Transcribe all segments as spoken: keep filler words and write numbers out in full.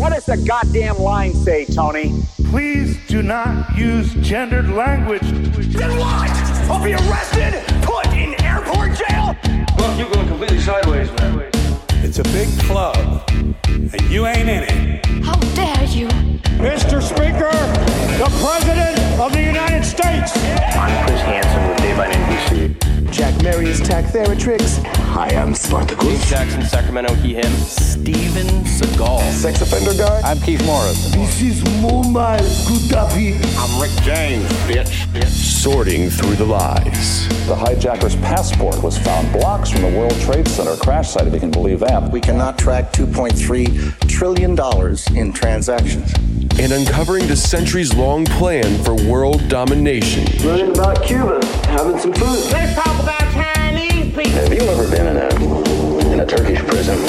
What does the goddamn line say, Tony? Please do not use gendered language. Then what? I'll be arrested, put in airport jail? Well, you're going completely sideways, man. It's a big club, and you ain't in it. How dare you? Mister Speaker, the President of the United States. I'm Chris Hansen with Daylight N B C. Jack Marius Tack Theratrix. Hi, I'm Spartacus. Jackson, Sacramento, he, him. Steven Seagal. Sex offender guy. I'm Keith Morris. This is Mumbai Kutapi. I'm Rick James, bitch. bitch. Sorting through the lies. The hijacker's passport was found blocks from the World Trade Center crash site, if you can believe that. We cannot track two point three trillion dollars in transactions. And uncovering the centuries-long plan for world domination. Learning about Cuba, having some food. Let's talk about Chinese people. Have you ever been in a in a Turkish prison?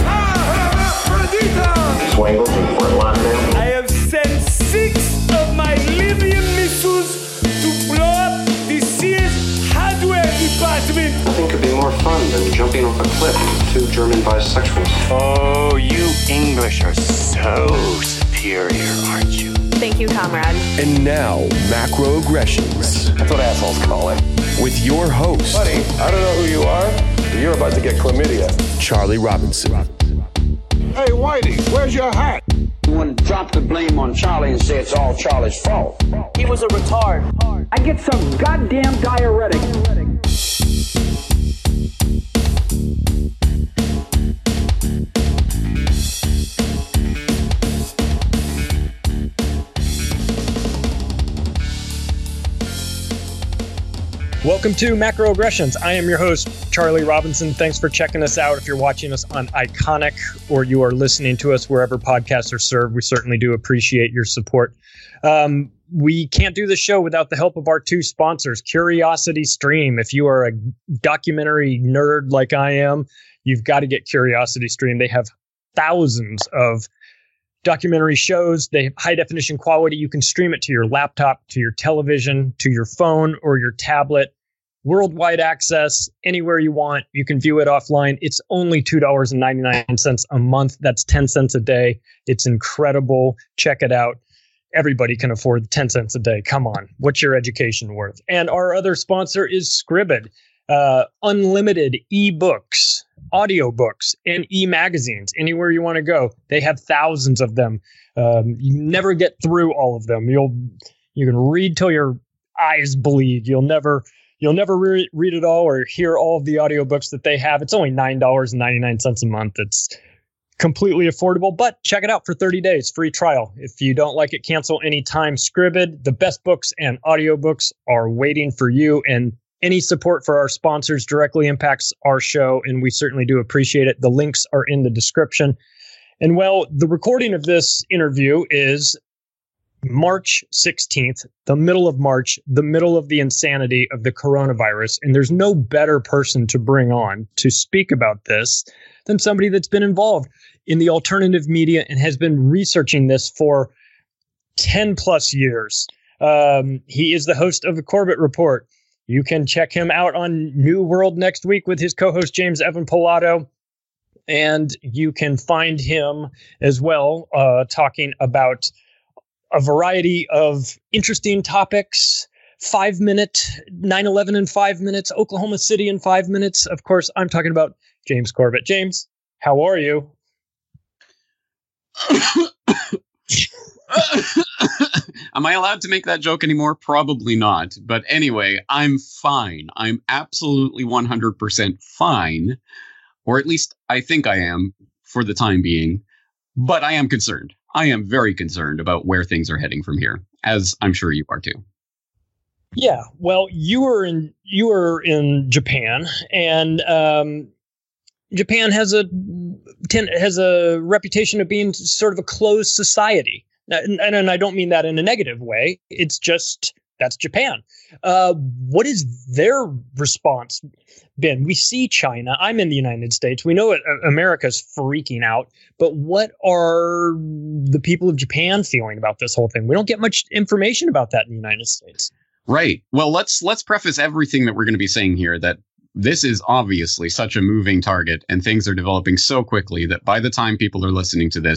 Swangles in Fort Lauderdale. I have sent six of my Libyan missiles to blow up the Sears hardware department. Nothing could be more fun than jumping off a cliff with two German bisexuals. Oh, you English are so superior, aren't you? Thank you, comrade. And now, Macroaggressions. That's what assholes call it. With your host. Buddy, I don't know who you are, but you're about to get chlamydia. Charlie Robinson. Hey, Whitey, where's your hat? You want to drop the blame on Charlie and say it's all Charlie's fault. He was a retard. I get some goddamn diuretic. Welcome to Macroaggressions. I am your host, Charlie Robinson. Thanks for checking us out. If you're watching us on Iconic or you are listening to us wherever podcasts are served, we certainly do appreciate your support. Um, we can't do the show without the help of our two sponsors, Curiosity Stream. If you are a documentary nerd like I am, you've got to get Curiosity Stream. They have thousands of documentary shows. They have high definition quality. You can stream it to your laptop, to your television, to your phone or your tablet. Worldwide access, anywhere you want. You can view it offline. It's only two dollars and ninety-nine cents a month. That's ten cents a day. It's incredible. Check it out. Everybody can afford ten cents a day. Come on. What's your education worth? And our other sponsor is Scribd. Uh, unlimited ebooks, audiobooks, and e-magazines. Anywhere you want to go. They have thousands of them. Um, you never get through all of them. You'll you can read till your eyes bleed. You'll never you'll never re- read it all or hear all of the audiobooks that they have. It's only nine dollars and ninety-nine cents a month. It's completely affordable, but check it out for thirty days, free trial. If you don't like it, cancel anytime. Scribd, the best books and audiobooks are waiting for you, and any support for our sponsors directly impacts our show, and we certainly do appreciate it. The links are in the description. And well, the recording of this interview is March sixteenth, the middle of March, the middle of the insanity of the coronavirus. And there's no better person to bring on to speak about this than somebody that's been involved in the alternative media and has been researching this for ten plus years. Um, he is the host of the Corbett Report. You can check him out on New World next week with his co-host James Evan Pilato. And you can find him as well uh, talking about a variety of interesting topics. Five minute, nine eleven in five minutes, Oklahoma City in five minutes. Of course, I'm talking about James Corbett. James, how are you? Am I allowed to make that joke anymore? Probably not. But anyway, I'm fine. I'm absolutely one hundred percent fine. Or at least I think I am for the time being. But I am concerned. I am very concerned about where things are heading from here, as I'm sure you are too. Yeah, well, you were in you were in Japan, and um, Japan has a ten, has a reputation of being sort of a closed society. And, and I don't mean that in a negative way. It's just that's Japan. Uh, what is their response been? We see China. I'm in the United States. We know it, uh, America's freaking out. But what are the people of Japan feeling about this whole thing? We don't get much information about that in the United States. Right. Well, let's let's preface everything that we're going to be saying here that this is obviously such a moving target and things are developing so quickly that by the time people are listening to this,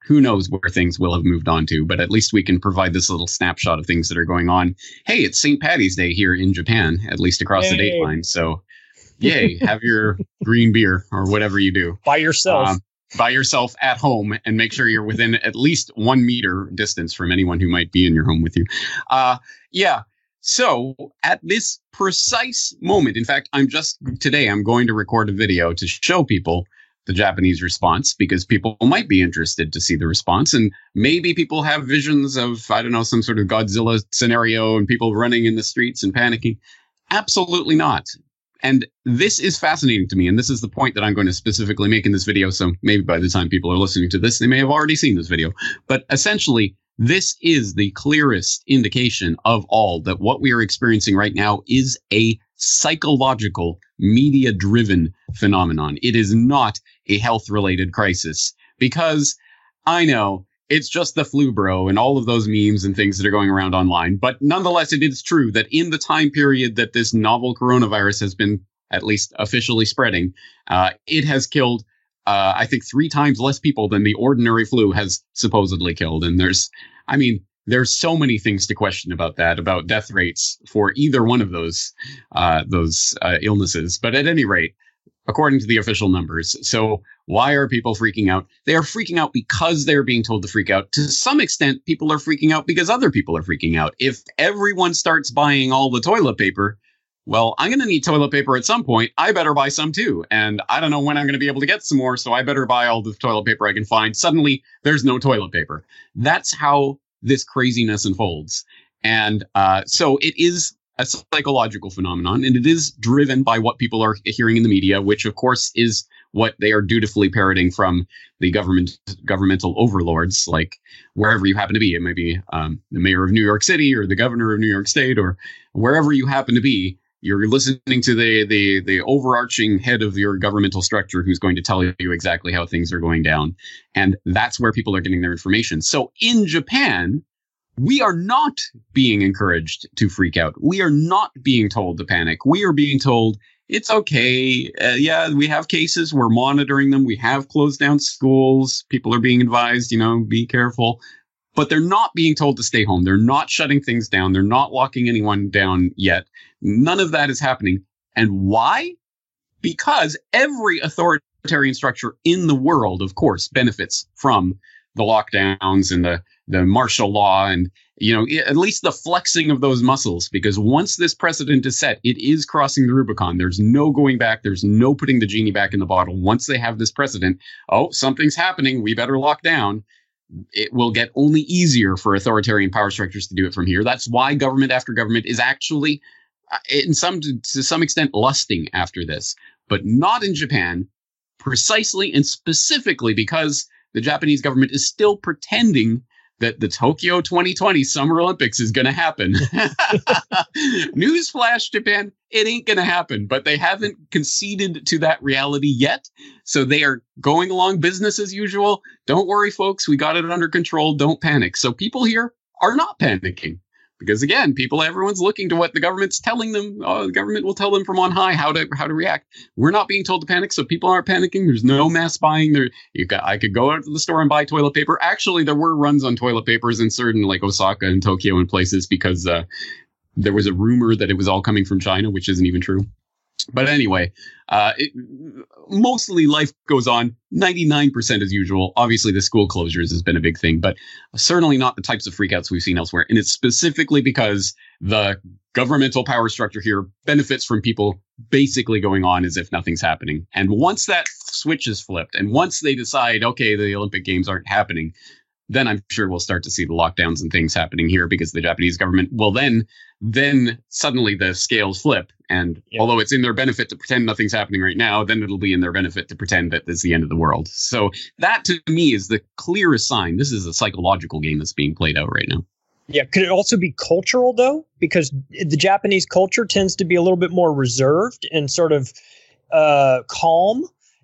who knows where things will have moved on to, but at least we can provide this little snapshot of things that are going on. Hey, it's Saint Paddy's Day here in Japan, at least across Yay. the date line. So, yay, have your green beer or whatever you do. By yourself. Um, by yourself at home, and make sure you're within at least one meter distance from anyone who might be in your home with you. Uh, yeah. So at this precise moment, in fact, I'm just today, I'm going to record a video to show people the Japanese response, because people might be interested to see the response. And maybe people have visions of, I don't know, some sort of Godzilla scenario and people running in the streets and panicking. Absolutely not. And this is fascinating to me. And this is the point that I'm going to specifically make in this video. So maybe by the time people are listening to this, they may have already seen this video. But essentially, this is the clearest indication of all that what we are experiencing right now is a psychological, media-driven phenomenon. It is not a health-related crisis, because I know it's just the flu, bro, and all of those memes and things that are going around online. But nonetheless, it is true that in the time period that this novel coronavirus has been at least officially spreading, uh, it has killed, uh, I think, three times less people than the ordinary flu has supposedly killed. And there's, I mean, there's so many things to question about that, about death rates for either one of those uh, those uh, illnesses. But at any rate, according to the official numbers. So why are people freaking out? They are freaking out because they're being told to freak out. To some extent, people are freaking out because other people are freaking out. If everyone starts buying all the toilet paper, well, I'm going to need toilet paper at some point. I better buy some too. And I don't know when I'm going to be able to get some more, so I better buy all the toilet paper I can find. Suddenly, there's no toilet paper. That's how this craziness unfolds. And uh, so it is a psychological phenomenon, and it is driven by what people are hearing in the media, which, of course, is what they are dutifully parroting from the government, governmental overlords, like wherever you happen to be. It may be um, the mayor of New York City or the governor of New York State, or wherever you happen to be. You're listening to the, the, the overarching head of your governmental structure who's going to tell you exactly how things are going down. And that's where people are getting their information. So in Japan, we are not being encouraged to freak out. We are not being told to panic. We are being told it's okay. Uh, yeah, we have cases. We're monitoring them. We have closed down schools. People are being advised, you know, be careful. But they're not being told to stay home. They're not shutting things down. They're not locking anyone down yet. None of that is happening. And why? Because every authoritarian structure in the world, of course, benefits from the lockdowns and the, the martial law and, you know, at least the flexing of those muscles. Because once this precedent is set, it is crossing the Rubicon. There's no going back. There's no putting the genie back in the bottle. Once they have this precedent, oh, something's happening. We better lock down. It will get only easier for authoritarian power structures to do it from here. That's why government after government is actually, in some to some extent, lusting after this, but not in Japan, precisely and specifically because the Japanese government is still pretending that the Tokyo twenty twenty Summer Olympics is going to happen. Newsflash, Japan, it ain't going to happen. But they haven't conceded to that reality yet. So they are going along business as usual. Don't worry, folks. We got it under control. Don't panic. So people here are not panicking. Because, again, people, everyone's looking to what the government's telling them. Oh, the government will tell them from on high how to how to react. We're not being told to panic, so people aren't panicking. There's no mass buying. There, you got, I could go out to the store and buy toilet paper. Actually, there were runs on toilet papers in certain, like Osaka and Tokyo and places, because uh, there was a rumor that it was all coming from China, which isn't even true. But anyway, uh, it, mostly life goes on ninety-nine percent as usual. Obviously, the school closures has been a big thing, but certainly not the types of freakouts we've seen elsewhere. And it's specifically because the governmental power structure here benefits from people basically going on as if nothing's happening. And once that switch is flipped, and once they decide, okay, the Olympic Games aren't happening, then I'm sure we'll start to see the lockdowns and things happening here, because the Japanese government will then, then suddenly the scales flip. And yeah. although it's in their benefit to pretend nothing's happening right now, then it'll be in their benefit to pretend that it's the end of the world. So that, to me, is the clearest sign. This is a psychological game that's being played out right now. Yeah. Could it also be cultural, though? Because the Japanese culture tends to be a little bit more reserved and sort of uh, calm.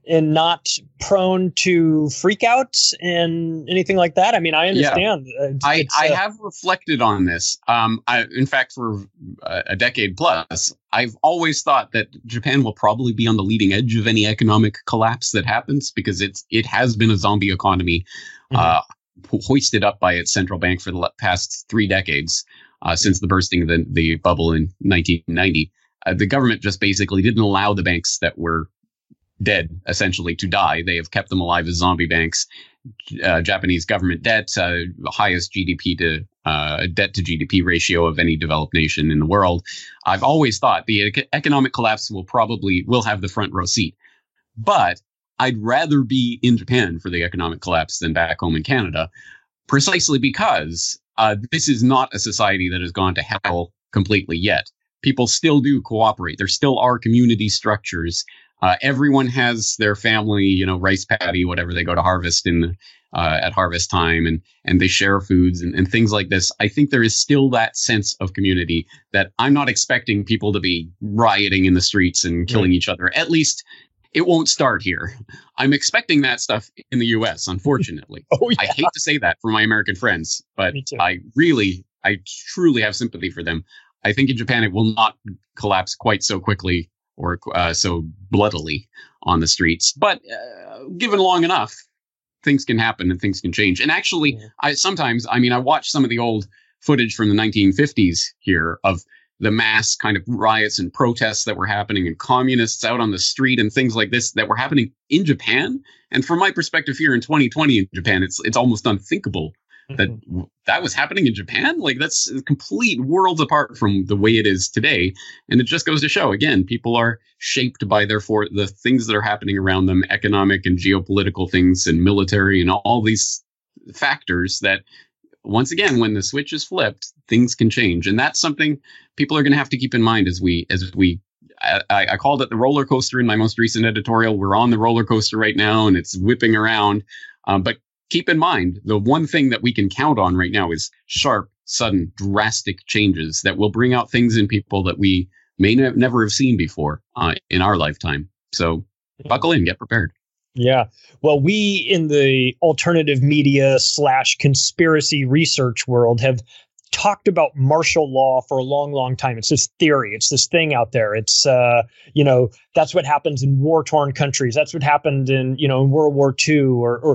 and not prone to freakouts and anything like that? I mean, I understand. Yeah. I, I uh, have reflected on this. Um, I, in fact, for a, a decade plus, I've always thought that Japan will probably be on the leading edge of any economic collapse that happens, because it's it has been a zombie economy, mm-hmm. uh, hoisted up by its central bank for the past three decades, uh, since the bursting of the, the bubble in nineteen ninety. Uh, the government just basically didn't allow the banks that were dead, essentially, to die. They have kept them alive as zombie banks. Uh, Japanese government debt, uh, highest G D P to uh, debt to G D P ratio of any developed nation in the world. I've always thought the ec- economic collapse will probably will have the front row seat, but I'd rather be in Japan for the economic collapse than back home in Canada, precisely because uh, this is not a society that has gone to hell completely yet. People still do cooperate. There still are community structures. Uh, everyone has their family, you know, rice paddy, whatever they go to harvest in the, uh, at harvest time, and and they share foods and, and things like this. I think there is still that sense of community that I'm not expecting people to be rioting in the streets and killing right. each other. At least it won't start here. I'm expecting that stuff in the U S, unfortunately. oh, yeah. I hate to say that for my American friends, but I really, I truly have sympathy for them. I think in Japan it will not collapse quite so quickly or uh, so bloodily on the streets. But uh, given long enough, things can happen and things can change. And actually, yeah. I sometimes, I mean, I watch some of the old footage from the nineteen fifties here of the mass kind of riots and protests that were happening, and communists out on the street and things like this that were happening in Japan. And from my perspective here in twenty twenty in Japan, it's it's almost unthinkable that mm-hmm. that was happening in Japan. Like, that's complete worlds apart from the way it is today. And it just goes to show, again, people are shaped by therefore the things that are happening around them, economic and geopolitical things and military and all these factors that, once again, when the switch is flipped, things can change. And that's something people are going to have to keep in mind as we, as we, I, I called it the roller coaster in my most recent editorial. We're on the roller coaster right now and it's whipping around. Um, but keep in mind, the one thing that we can count on right now is sharp, sudden, drastic changes that will bring out things in people that we may ne- never have seen before uh, in our lifetime. So buckle in, get prepared. Yeah. Well, we in the alternative media slash conspiracy research world have talked about martial law for a long, long time. It's this theory. It's this thing out there. It's, uh, you know, that's what happens in war-torn countries. That's what happened in, you know, in World War Two, or, or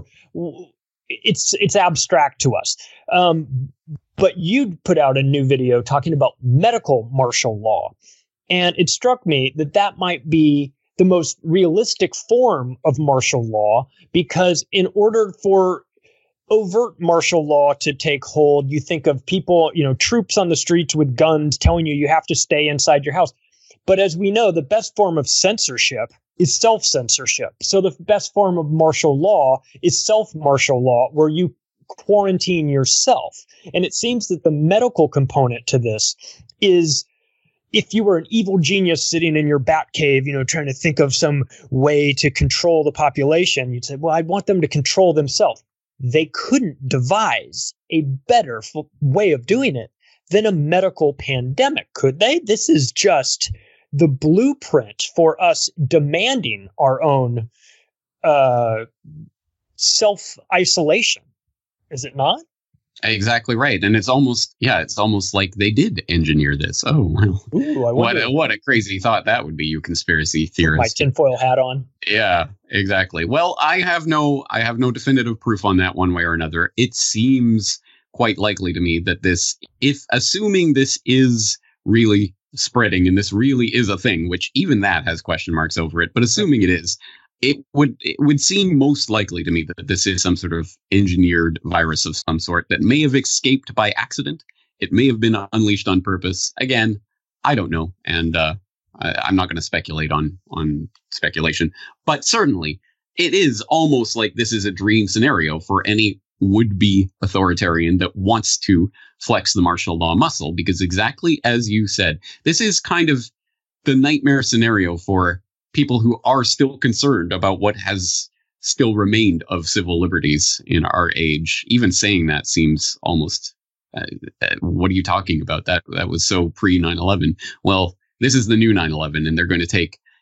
it's, it's abstract to us. Um, but you put out a new video talking about medical martial law. And it struck me that that might be the most realistic form of martial law, because in order for overt martial law to take hold, you think of people, you know, troops on the streets with guns telling you you have to stay inside your house. But as we know, the best form of censorship is self-censorship. So the best form of martial law is self-martial law, where you quarantine yourself. And it seems that the medical component to this is, if you were an evil genius sitting in your bat cave, you know, trying to think of some way to control the population, you'd say, well, I want them to control themselves. They couldn't devise a better f- way of doing it than a medical pandemic, could they? This is just the blueprint for us demanding our own uh, self-isolation, is it not? Exactly right. And it's almost, yeah, it's almost like they did engineer this. Oh, well, Ooh, I what a, what a crazy thought that would be, you conspiracy theorist. My tinfoil hat on. Yeah, exactly. Well, I have no, I have no definitive proof on that one way or another. It seems quite likely to me that this, if assuming this is really spreading and this really is a thing, which even that has question marks over it, but assuming it is, It would it would seem most likely to me that this is some sort of engineered virus of some sort that may have escaped by accident. It may have been unleashed on purpose. Again, I don't know, and uh, I, I'm not going to speculate on on speculation. But certainly, it is almost like this is a dream scenario for any would-be authoritarian that wants to flex the martial law muscle, because exactly as you said, this is kind of the nightmare scenario for people who are still concerned about what has still remained of civil liberties in our age. Even saying that seems almost, uh, uh, what are you talking about? That that was so pre nine eleven. Well, this is the new nine eleven, and they're going to take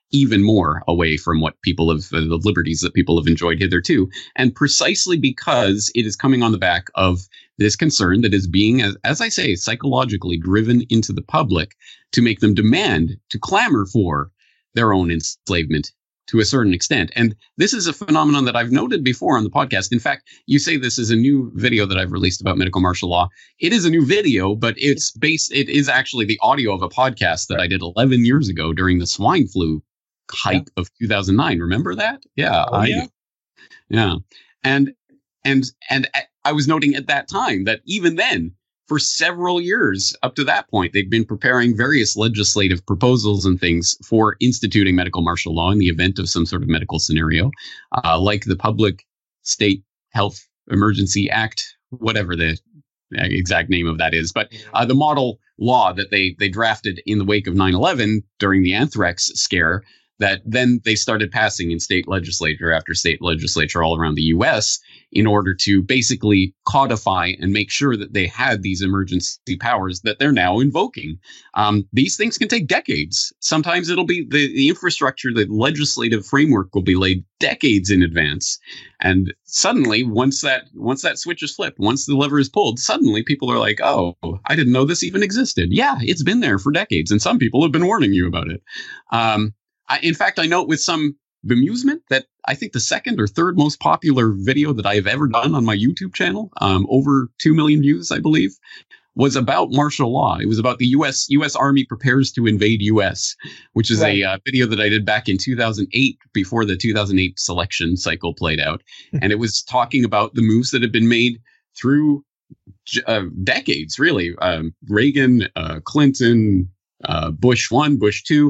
even more away from what people have, uh, the liberties that people have enjoyed hitherto. And precisely because it is coming on the back of this concern that is being, as, as I say, psychologically driven into the public to make them demand, to clamor for their own enslavement to a certain extent. And this is a phenomenon that I've noted before on the podcast. In fact, you say this is a new video that I've released about medical martial law. It is a new video, but it's based, it is actually the audio of a podcast that I did eleven years ago during the swine flu hype of two thousand nine. Remember that? Yeah. Oh, I yeah. do. Yeah. And, and, and I was noting at that time that even then, for several years up to that point, they've been preparing various legislative proposals and things for instituting medical martial law in the event of some sort of medical scenario, uh, like the Public State Health Emergency Act, whatever the exact name of that is. But uh, the model law that they they drafted in the wake of nine eleven during the anthrax scare, that then they started passing in state legislature after state legislature all around the U S in order to basically codify and make sure that they had these emergency powers that they're now invoking. Um, these things can take decades. Sometimes it'll be the, the infrastructure, the legislative framework will be laid decades in advance. And suddenly, once that once that switch is flipped, once the lever is pulled, suddenly people are like, oh, I didn't know this even existed. Yeah, it's been there for decades. And some people have been warning you about it. Um, I, in fact, I note with some bemusement that I think the second or third most popular video that I have ever done on my YouTube channel, um, over two million views, I believe, was about martial law. It was about the U S U S Army prepares to invade U S, which is right. a uh, video that I did back in two thousand eight before the two thousand eight selection cycle played out. And it was talking about the moves that had been made through uh, decades, really. Um, Reagan, uh, Clinton, uh, Bush one, Bush two.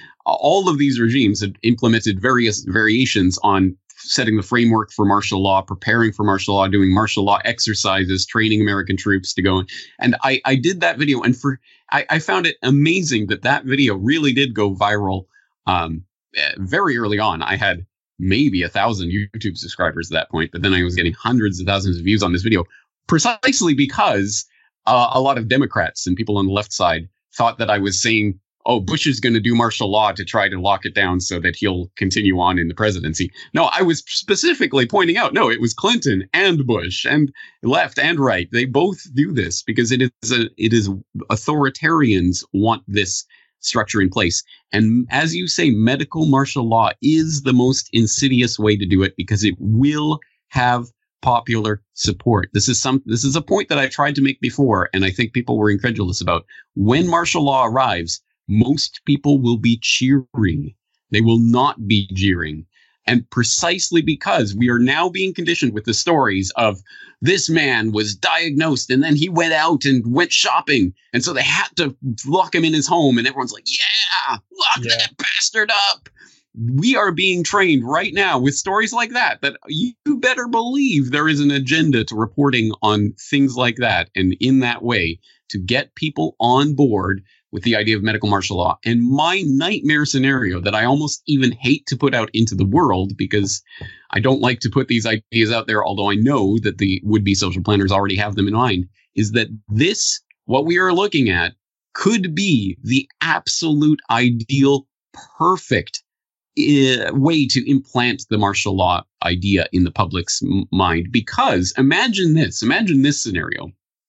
All of these regimes had implemented various variations on setting the framework for martial law, preparing for martial law, doing martial law exercises, training American troops to go in. And I, I did that video, and for I, I found it amazing that that video really did go viral um, very early on. I had maybe a thousand YouTube subscribers at that point, but then I was getting hundreds of thousands of views on this video, precisely because uh, a lot of Democrats and people on the left side thought that I was saying, oh, Bush is going to do martial law to try to lock it down so that he'll continue on in the presidency. No, I was specifically pointing out, no, it was Clinton and Bush and left and right. They both do this because it is a, it is authoritarians want this structure in place. And as you say, medical martial law is the most insidious way to do it because it will have popular support. This is some this is a point that I tried to make before, and I think people were incredulous about. When martial law arrives, most people will be cheering. They will not be jeering. And precisely because we are now being conditioned with the stories of this man was diagnosed and then he went out and went shopping. And so they had to lock him in his home. And everyone's like, yeah, lock yeah. that bastard up. We are being trained right now with stories like that, that you better believe there is an agenda to reporting on things like that. And in that way, to get people on board with the idea of medical martial law. And my nightmare scenario that I almost even hate to put out into the world, because I don't like to put these ideas out there, although I know that the would-be social planners already have them in mind, is that this, what we are looking at, could be the absolute ideal, perfect uh, way to implant the martial law idea in the public's m- mind. Because imagine this, imagine this scenario.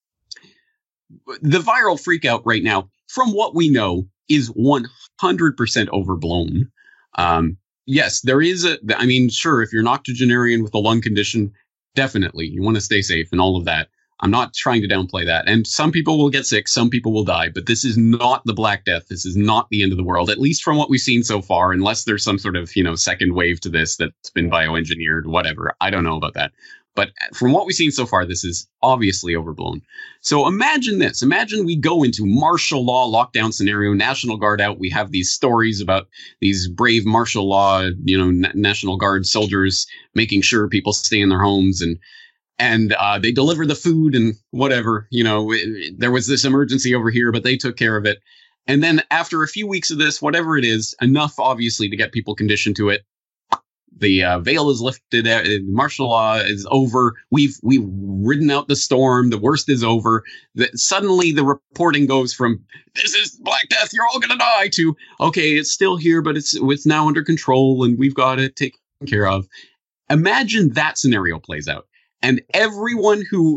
The viral freakout right now, from what we know, is one hundred percent overblown. Um, yes, there is a, I mean, sure, if you're an octogenarian with a lung condition, definitely, you want to stay safe and all of that. I'm not trying to downplay that. And some people will get sick, some people will die, but this is not the Black Death. This is not the end of the world, at least from what we've seen so far, unless there's some sort of, you know, second wave to this that's been bioengineered, whatever. I don't know about that. But from what we've seen so far, this is obviously overblown. So imagine this. Imagine we go into martial law lockdown scenario, National Guard out. We have these stories about these brave martial law, you know, N- National Guard soldiers making sure people stay in their homes, and and uh, they deliver the food and whatever. You know, it, it, there was this emergency over here, but they took care of it. And then after a few weeks of this, whatever it is, enough obviously to get people conditioned to it, the uh, veil is lifted. Uh, martial law is over. We've we've ridden out the storm. The worst is over. The, suddenly, the reporting goes from "this is Black Death, you're all gonna die" to "okay, it's still here, but it's it's now under control, and we've got it taken care of." Imagine that scenario plays out, and everyone who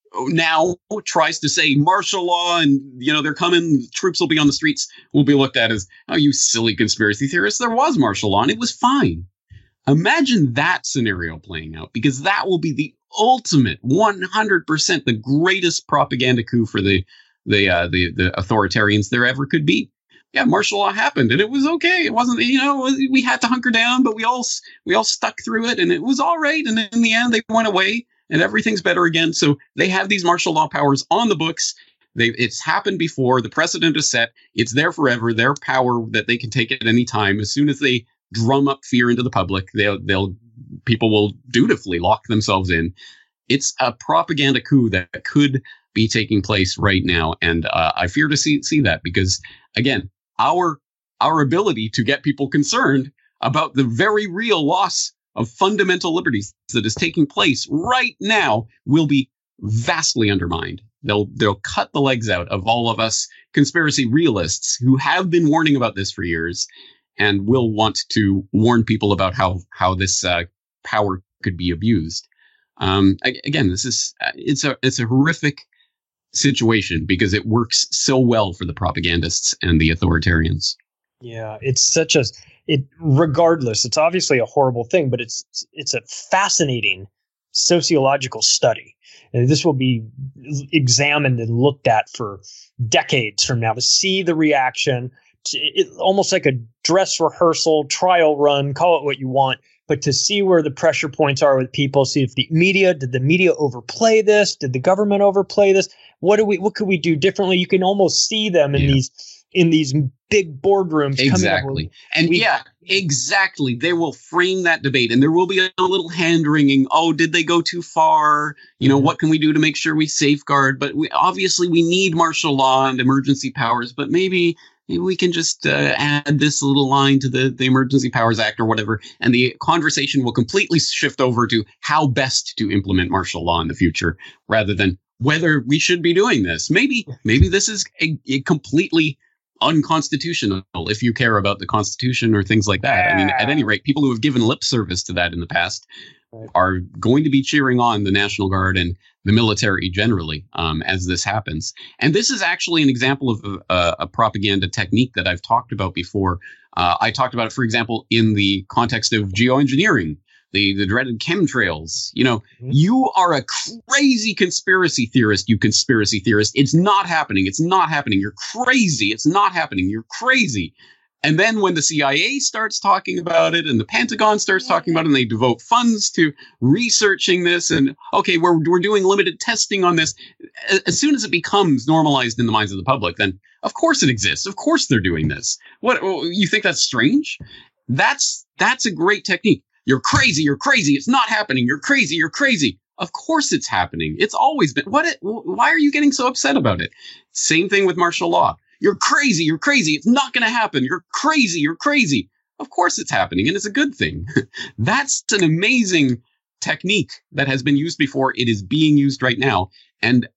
now tries to say martial law and, you know, they're coming, troops will be on the streets, will be looked at as, "Oh, you silly conspiracy theorists, there was martial law and it was fine." Imagine that scenario playing out, because that will be the ultimate one hundred percent the greatest propaganda coup for the the uh, the the authoritarians there ever could be. Yeah, martial law happened and it was okay. It wasn't, you know, we had to hunker down, but we all we all stuck through it and it was all right. And in the end, they went away. And everything's better again. So they have these martial law powers on the books. They, it's happened before. The precedent is set. It's there forever. Their power that they can take at any time. As soon as they drum up fear into the public, they'll, they'll people will dutifully lock themselves in. It's a propaganda coup that could be taking place right now, and uh, I fear to see see that because, again, our our ability to get people concerned about the very real loss of fundamental liberties that is taking place right now will be vastly undermined. They'll they'll cut the legs out of all of us conspiracy realists who have been warning about this for years and will want to warn people about how how this uh, power could be abused. Um, again, this is it's a it's a horrific situation because it works so well for the propagandists and the authoritarians. Yeah, it's such a it regardless, it's obviously a horrible thing, but it's it's a fascinating sociological study. And this will be examined and looked at for decades from now to see the reaction, to, it, almost like a dress rehearsal, trial run, call it what you want, but to see where the pressure points are with people, see if the media, did the media overplay this? Did the government overplay this? What do we, what could we do differently? You can almost see them in yeah. these in these big boardrooms. Exactly. With, and we, yeah, exactly. They will frame that debate and there will be a little hand wringing. Oh, did they go too far? You know, mm-hmm. what can we do to make sure we safeguard? But we obviously we need martial law and emergency powers, but maybe, maybe we can just uh, add this little line to the, the Emergency Powers Act or whatever. And the conversation will completely shift over to how best to implement martial law in the future rather than whether we should be doing this. Maybe, maybe this is a, a completely unconstitutional if you care about the Constitution or things like that. I mean, at any rate, people who have given lip service to that in the past right. are going to be cheering on the National Guard and the military generally um, as this happens. And this is actually an example of a, a propaganda technique that I've talked about before. Uh, I talked about it, for example, in the context of geoengineering. The, the dreaded chemtrails. You know, mm-hmm. you are a crazy conspiracy theorist, you conspiracy theorist. It's not happening. It's not happening. You're crazy. It's not happening. You're crazy. And then when the C I A starts talking about it and the Pentagon starts talking about it and they devote funds to researching this and, okay, we're, we're doing limited testing on this. As soon as it becomes normalized in the minds of the public, then of course it exists. Of course they're doing this. What, you think that's strange? That's, that's a great technique. You're crazy. You're crazy. It's not happening. You're crazy. You're crazy. Of course it's happening. It's always been. What? It, why are you getting so upset about it? Same thing with martial law. You're crazy. You're crazy. It's not going to happen. You're crazy. You're crazy. Of course it's happening. And it's a good thing. That's an amazing technique that has been used before. It is being used right now. And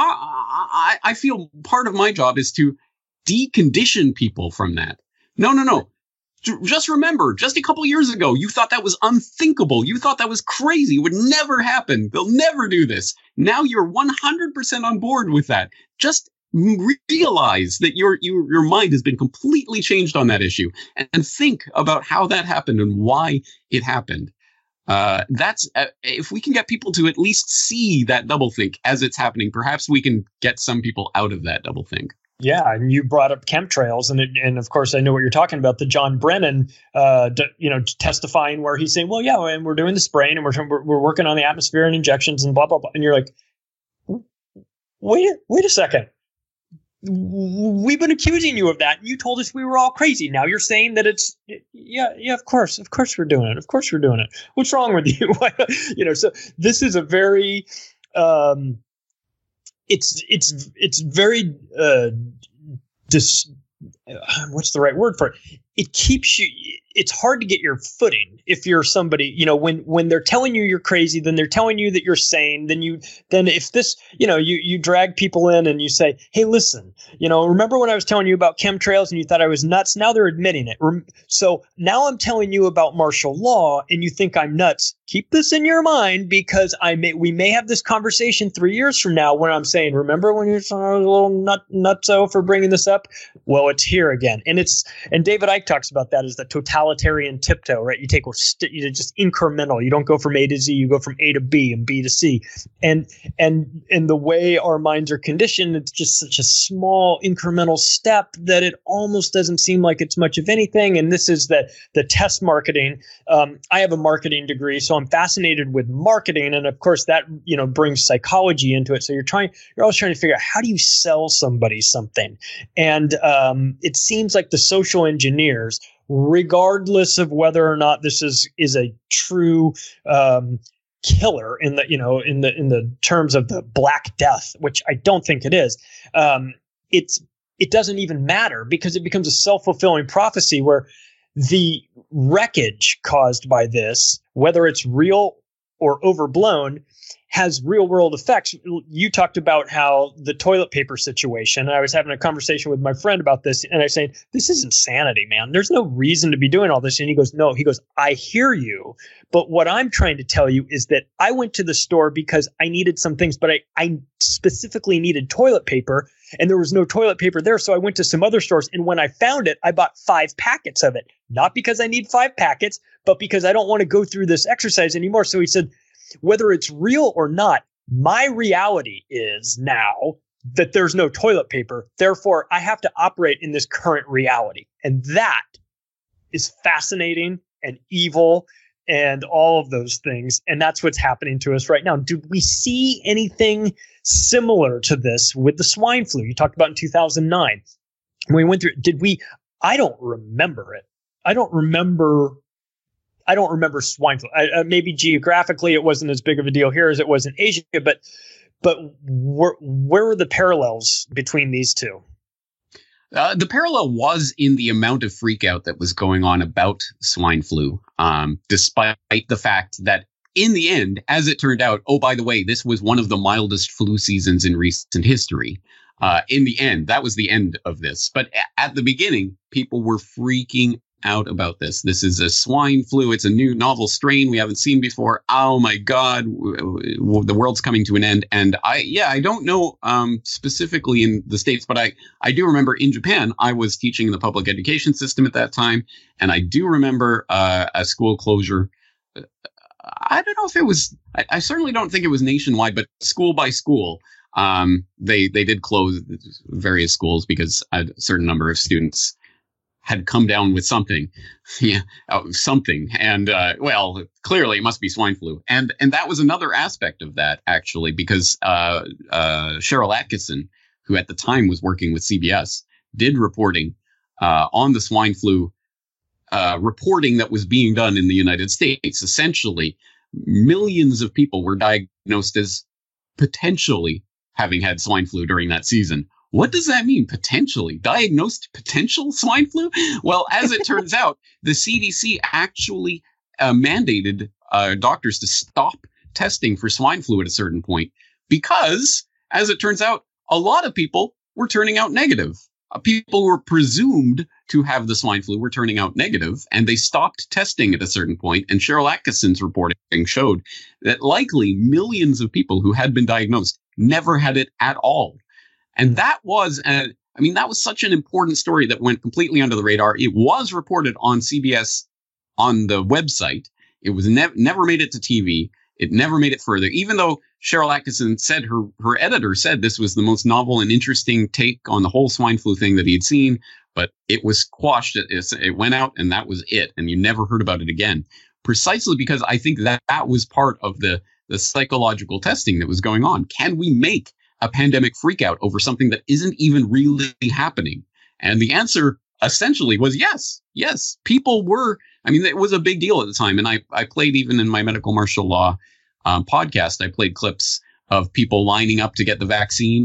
I, I, I feel part of my job is to decondition people from that. No, no, no. Just remember, just a couple years ago, you thought that was unthinkable. You thought that was crazy. It would never happen. They'll never do this. Now you're one hundred percent on board with that. Just realize that your your your mind has been completely changed on that issue and, and think about how that happened and why it happened. Uh, that's uh, if we can get people to at least see that doublethink as it's happening, perhaps we can get some people out of that doublethink. Yeah, and you brought up chemtrails, and it, and of course I know what you're talking about. The John Brennan, uh, d- you know, testifying where he's saying, "Well, yeah, and we're doing the spraying, and we're we're, we're working on the atmosphere and injections, and blah blah blah." And you're like, "Wait, wait a second. We've been accusing you of that. And you told us we were all crazy. Now you're saying that it's yeah, yeah. Of course, of course we're doing it. Of course we're doing it. What's wrong with you? You know." So this is a very um, It's it's it's very uh, dis, uh, what's the right word for it? It keeps you. it's hard to get your footing if you're somebody, you know, when, when they're telling you you're crazy, then they're telling you that you're sane. Then you, then if this, you know, you, you drag people in and you say, hey, listen, you know, remember when I was telling you about chemtrails and you thought I was nuts? Now they're admitting it. So now I'm telling you about martial law and you think I'm nuts. Keep this in your mind because I may, we may have this conversation three years from now when I'm saying, remember when you were a little nut, nutso for bringing this up? Well, it's here again. And it's, and David Icke talks about that as the totalitarian tiptoe, right? You take, you just incremental. You don't go from A to Z, you go from A to B and B to C. And, and, and the way our minds are conditioned, it's just such a small incremental step that it almost doesn't seem like it's much of anything. And this is the, the test marketing. Um, I have a marketing degree, so I'm fascinated with marketing. And of course that, you know, brings psychology into it. So you're trying, you're always trying to figure out how do you sell somebody something? And um, it seems like the social engineers, regardless of whether or not this is, is a true um, killer in the, you know, in the, in the terms of the Black Death, which I don't think it is. Um, it's, it doesn't even matter because it becomes a self-fulfilling prophecy where the wreckage caused by this, whether it's real or overblown, has real world effects. You talked about how the toilet paper situation, I was having a conversation with my friend about this and I was saying, this is insanity, man. There's no reason to be doing all this. And he goes, no, he goes, I hear you. But what I'm trying to tell you is that I went to the store because I needed some things, but I, I specifically needed toilet paper and there was no toilet paper there. So I went to some other stores. And when I found it, I bought five packets of it, not because I need five packets, but because I don't want to go through this exercise anymore. So he said, whether it's real or not, my reality is now that there's no toilet paper. Therefore, I have to operate in this current reality. And that is fascinating and evil and all of those things. And that's what's happening to us right now. Do we see anything similar to this with the swine flu you talked about in two thousand nine? When we went through, did we, I don't remember it. I don't remember I don't remember swine flu. I, uh, maybe geographically it wasn't as big of a deal here as it was in Asia, but but where, where were the parallels between these two? Uh, the parallel was in the amount of freakout that was going on about swine flu, um, despite the fact that in the end, as it turned out, oh, by the way, this was one of the mildest flu seasons in recent history. Uh, in the end, that was the end of this. But a- at the beginning, people were freaking out about this. This is a swine flu. It's a new novel strain we haven't seen before. Oh my God, w- w- the world's coming to an end. And I, yeah, I don't know um, specifically in the States, but I, I do remember in Japan, I was teaching in the public education system at that time. And I do remember uh, a school closure. I don't know if it was, I, I certainly don't think it was nationwide, but school by school, um, they, they did close various schools because a certain number of students had come down with something, yeah, oh, something. And, uh, well, clearly it must be swine flu. And, and that was another aspect of that, actually, because, uh, uh, Cheryl Atkinson, who at the time was working with C B S, did reporting, uh, on the swine flu, uh, reporting that was being done in the United States. Essentially, millions of people were diagnosed as potentially having had swine flu during that season. What does that mean? Potentially diagnosed potential swine flu? Well, as it turns out, the C D C actually uh, mandated uh, doctors to stop testing for swine flu at a certain point because, as it turns out, a lot of people were turning out negative. Uh, people who were presumed to have the swine flu were turning out negative, and they stopped testing at a certain point. And Cheryl Atkinson's reporting showed that likely millions of people who had been diagnosed never had it at all. And that was, a, I mean, that was such an important story that went completely under the radar. It was reported on C B S on the website. It was ne- never made it to T V. It never made it further, even though Cheryl Atkinson said her, her editor said this was the most novel and interesting take on the whole swine flu thing that he had seen. But it was quashed. It, it went out and that was it. And you never heard about it again, precisely because I think that that was part of the, the psychological testing that was going on. Can we make a pandemic freakout over something that isn't even really happening? And the answer essentially was yes. Yes, people were. I mean, it was a big deal at the time. And I, I played even in my medical martial law um, podcast, I played clips of people lining up to get the vaccine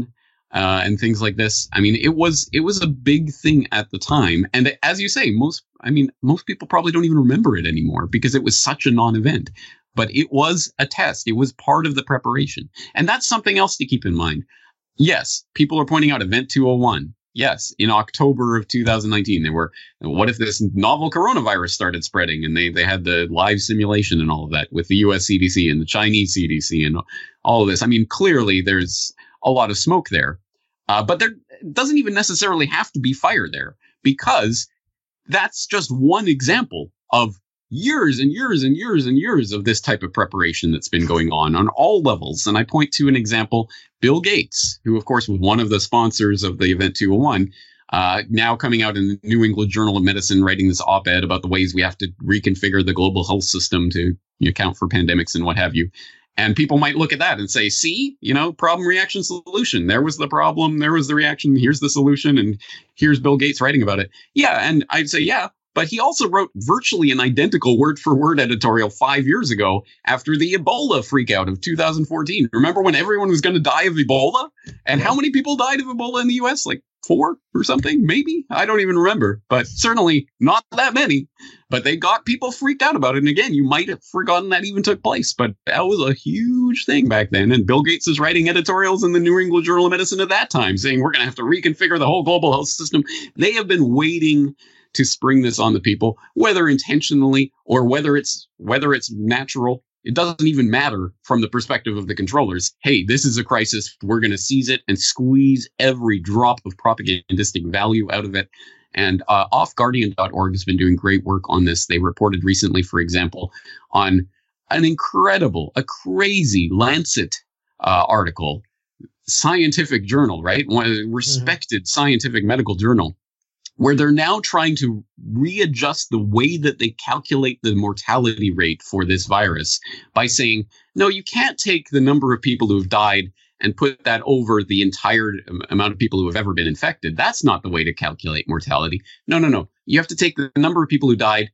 uh, and things like this. I mean, it was it was a big thing at the time. And as you say, most I mean, most people probably don't even remember it anymore because it was such a non-event. But it was a test. It was part of the preparation. And that's something else to keep in mind. Yes, people are pointing out Event two oh one. Yes, in October of two thousand nineteen, they were, what if this novel coronavirus started spreading? And they, they had the live simulation and all of that with the U S C D C and the Chinese C D C and all of this. I mean, clearly there's a lot of smoke there. Uh, but there doesn't even necessarily have to be fire there, because that's just one example of years and years and years and years of this type of preparation that's been going on on all levels. And I point to an example, Bill Gates, who, of course, was one of the sponsors of the Event two oh one, uh, now coming out in the New England Journal of Medicine, writing this op-ed about the ways we have to reconfigure the global health system to account for pandemics and what have you. And people might look at that and say, see, you know, problem, reaction, solution. There was the problem. There was the reaction. Here's the solution. And here's Bill Gates writing about it. Yeah. And I'd say, yeah. But he also wrote virtually an identical word-for-word editorial five years ago after the Ebola freakout of two thousand fourteen. Remember when everyone was going to die of Ebola? And how many people died of Ebola in the U S? Like four or something, maybe? I don't even remember. But certainly not that many. But they got people freaked out about it. And again, you might have forgotten that even took place. But that was a huge thing back then. And Bill Gates is writing editorials in the New England Journal of Medicine at that time saying we're going to have to reconfigure the whole global health system. They have been waiting to spring this on the people, whether intentionally or whether it's whether it's natural. It doesn't even matter from the perspective of the controllers. Hey, this is a crisis. We're going to seize it and squeeze every drop of propagandistic value out of it. And uh, off guardian dot org has been doing great work on this. They reported recently, for example, on an incredible, a crazy Lancet uh, article, scientific journal, right? One respected mm-hmm. scientific medical journal, where they're now trying to readjust the way that they calculate the mortality rate for this virus by saying, no, you can't take the number of people who have died and put that over the entire amount of people who have ever been infected. That's not the way to calculate mortality. No, no, no. You have to take the number of people who died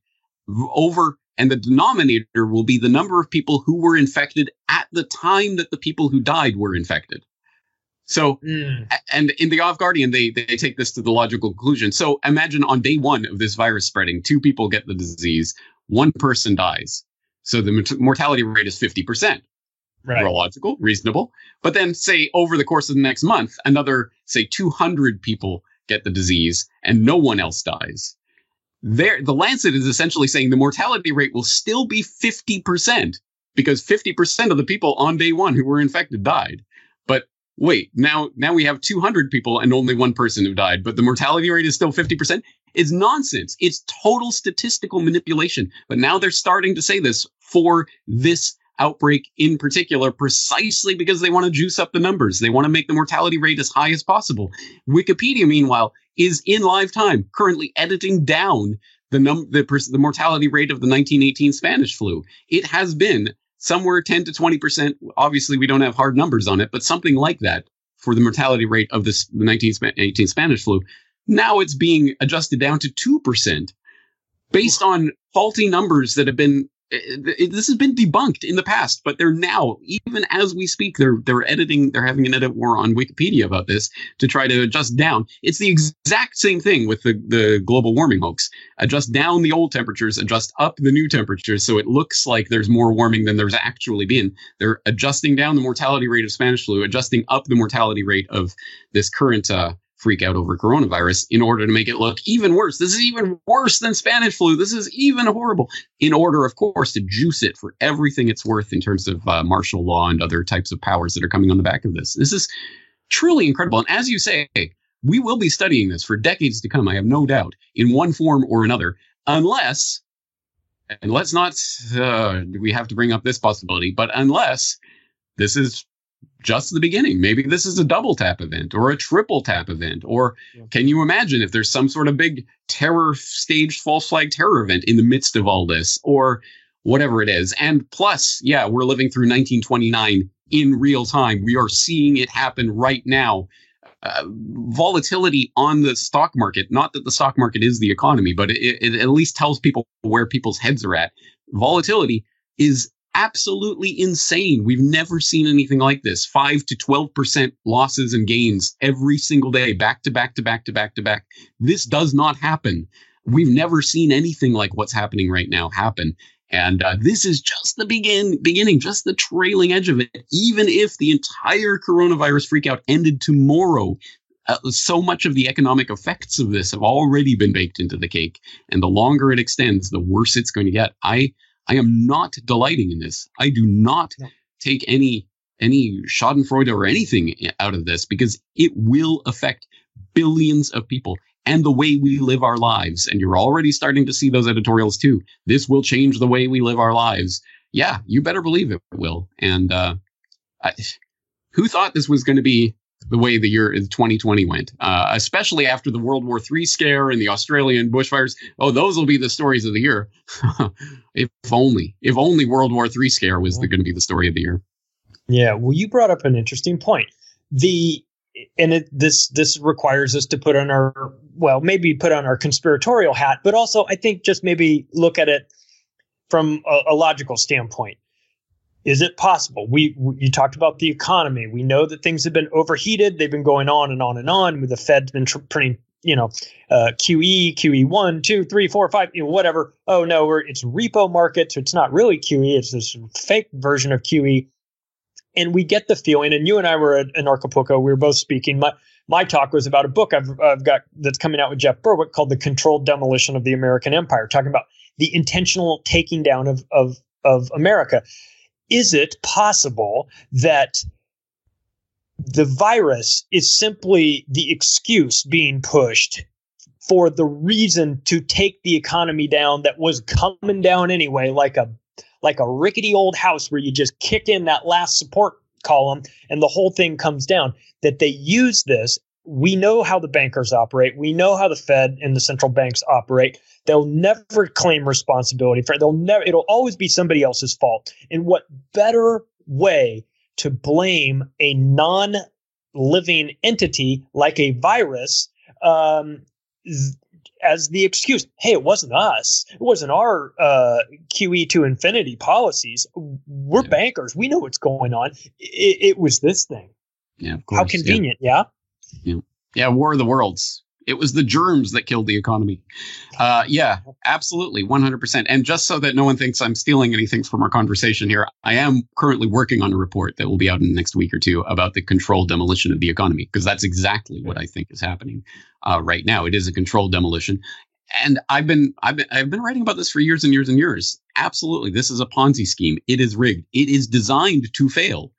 over, and the denominator will be the number of people who were infected at the time that the people who died were infected. So, mm. and in the Off Guardian, they, they take this to the logical conclusion. So imagine on day one of this virus spreading, two people get the disease, one person dies. So the mort- mortality rate is fifty percent. Right. Logical, reasonable. But then say over the course of the next month, another, say two hundred people get the disease and no one else dies. There, the Lancet is essentially saying the mortality rate will still be fifty percent because fifty percent of the people on day one who were infected died. But wait, now now we have two hundred people and only one person who died, but the mortality rate is still fifty percent. It's nonsense. It's total statistical manipulation. But now they're starting to say this for this outbreak in particular, precisely because they want to juice up the numbers. They want to make the mortality rate as high as possible. Wikipedia, meanwhile, is in live time currently editing down the num the, the mortality rate of the nineteen eighteen Spanish flu. It has been somewhere ten to twenty percent. Obviously, we don't have hard numbers on it, but something like that for the mortality rate of this nineteen eighteen Spanish flu. Now it's being adjusted down to two percent based on faulty numbers that have been, it, it, this has been debunked in the past, but they're now, even as we speak, they're they're editing, they're having an edit war on Wikipedia about this to try to adjust down. It's the exact same thing with the, the global warming hoax. Adjust down the old temperatures, adjust up the new temperatures, so it looks like there's more warming than there's actually been. They're adjusting down the mortality rate of Spanish flu, adjusting up the mortality rate of this current uh, freak out over coronavirus in order to make it look even worse. This is even worse than Spanish flu. This is even horrible, in order, of course, to juice it for everything it's worth in terms of uh, martial law and other types of powers that are coming on the back of this. This is truly incredible. And as you say, we will be studying this for decades to come, I have no doubt, in one form or another, unless, and let's not, uh, we have to bring up this possibility, but unless this is just the beginning. Maybe this is a double tap event or a triple tap event. Or yeah. Can you imagine if there's some sort of big terror staged false flag terror event in the midst of all this, or whatever it is? And plus, yeah, we're living through nineteen twenty-nine in real time. We are seeing it happen right now. Uh, volatility on the stock market, not that the stock market is the economy, but it, it at least tells people where people's heads are at. Volatility is absolutely insane. We've never seen anything like this. five to twelve percent losses and gains every single day, back to back to back to back to back. This does not happen. We've never seen anything like what's happening right now happen. And uh, this is just the begin beginning, just the trailing edge of it. Even if the entire coronavirus freakout ended tomorrow, uh, so much of the economic effects of this have already been baked into the cake. And the longer it extends, the worse it's going to get. I I am not delighting in this. I do not no. take any any schadenfreude or anything out of this, because it will affect billions of people and the way we live our lives. And you're already starting to see those editorials too. This will change the way we live our lives. Yeah, you better believe it will. And uh, I, who thought this was going to be the way the year twenty twenty went, uh, especially after the World War Three scare and the Australian bushfires? Oh, those will be the stories of the year. If only, if only World War Three scare was going to be the story of the year. Yeah, well, you brought up an interesting point. The and it, this this requires us to put on our well, maybe put on our conspiratorial hat, but also I think just maybe look at it from a, a logical standpoint. Is it possible? We, we you talked about the economy. We know that things have been overheated. They've been going on and on and on. With the Fed's been tr- printing, you know, uh, Q E, Q E one, two, three, four, five, you know, whatever. Oh no, we're it's repo markets. So it's not really Q E. It's this fake version of Q E. And we get the feeling. And you and I were at, in Acapulco. We were both speaking. My my talk was about a book I've I've got that's coming out with Jeff Berwick called "The Controlled Demolition of the American Empire," talking about the intentional taking down of of of America. Is it possible that the virus is simply the excuse being pushed for the reason to take the economy down that was coming down anyway, like a like a rickety old house where you just kick in that last support column and the whole thing comes down? That they use this. We know how the bankers operate. We know how the Fed and the central banks operate. They'll never claim responsibility for it. They'll never, it'll always be somebody else's fault. And what better way to blame a non-living entity like a virus um, as the excuse? Hey, it wasn't us. It wasn't our uh, Q E to infinity policies. We're yeah. bankers. We know what's going on. It, it was this thing. Yeah, of course. How convenient, yeah? Yeah. Yeah, yeah War of the Worlds. It was the germs that killed the economy. Uh, yeah, absolutely, one hundred percent. And just so that no one thinks I'm stealing anything from our conversation here, I am currently working on a report that will be out in the next week or two about the controlled demolition of the economy, because that's exactly what I think is happening uh, right now. It is a controlled demolition. And I've been, I've been, I've been writing about this for years and years and years. Absolutely, this is a Ponzi scheme. It is rigged. It is designed to fail.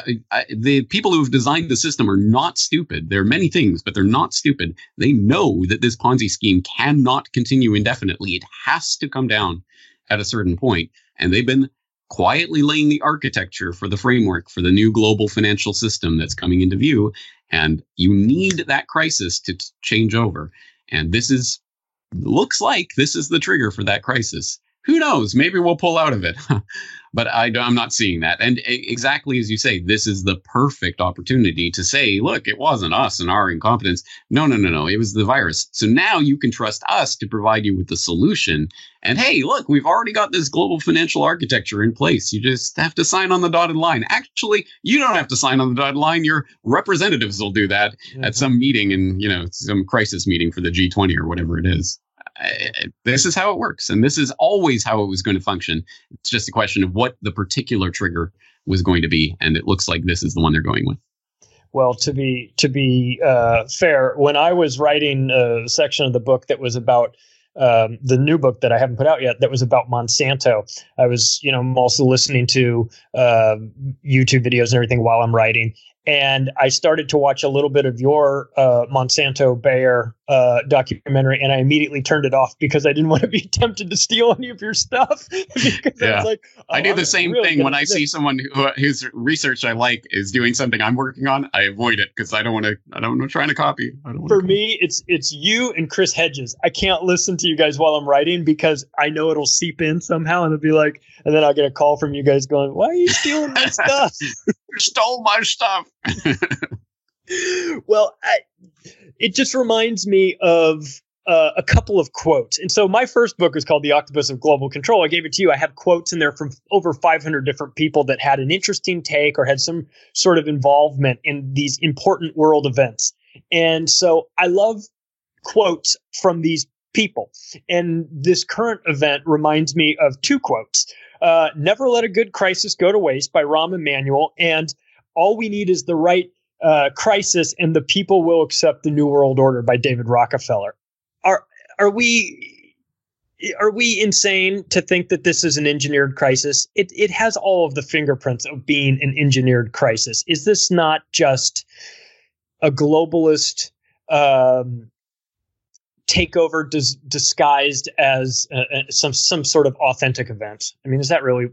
The people who have designed the system are not stupid. There are many things, but they're not stupid. They know that this Ponzi scheme cannot continue indefinitely. It has to come down at a certain point. And they've been quietly laying the architecture for the framework for the new global financial system that's coming into view. And you need that crisis to t- change over. And this is, looks like this is the trigger for that crisis. Who knows? Maybe we'll pull out of it. But I, I'm not seeing that. And exactly as you say, this is the perfect opportunity to say, look, it wasn't us and our incompetence. No, no, no, no. It was the virus. So now you can trust us to provide you with the solution. And hey, look, we've already got this global financial architecture in place. You just have to sign on the dotted line. Actually, you don't have to sign on the dotted line. Your representatives will do that mm-hmm. at some meeting in, you know, some crisis meeting for the G twenty or whatever it is. This is how it works, and this is always how it was going to function. It's just a question of what the particular trigger was going to be, and it looks like this is the one they're going with. Well, to be to be uh, fair, when I was writing a section of the book that was about um, the new book that I haven't put out yet, that was about Monsanto, I was, you know, I'm also listening to uh, YouTube videos and everything while I'm writing. And I started to watch a little bit of your uh, Monsanto Bayer uh, documentary, and I immediately turned it off because I didn't want to be tempted to steal any of your stuff. because yeah. I was like, oh, I do the I'm same really thing when I this. see someone who, whose research I like is doing something I'm working on. I avoid it because I don't want to. I don't want to try to copy. I don't For copy. me, it's it's you and Chris Hedges. I can't listen to you guys while I'm writing because I know it'll seep in somehow, and it'll be like, and then I'll get a call from you guys going, "Why are you stealing my stuff? You stole my stuff." Well, I, it just reminds me of uh, a couple of quotes. And so my first book is called The Octopus of Global Control. I gave it to you. I have quotes in there from over five hundred different people that had an interesting take or had some sort of involvement in these important world events. And so I love quotes from these people. And this current event reminds me of two quotes. Uh, Never Let a Good Crisis Go to Waste by Rahm Emanuel, and All We Need is the Right uh, Crisis and the People Will Accept the New World Order by David Rockefeller. Are are we are we insane to think that this is an engineered crisis? It it has all of the fingerprints of being an engineered crisis. Is this not just a globalist um, takeover dis- disguised as uh, uh, some some sort of authentic event? I mean, is that really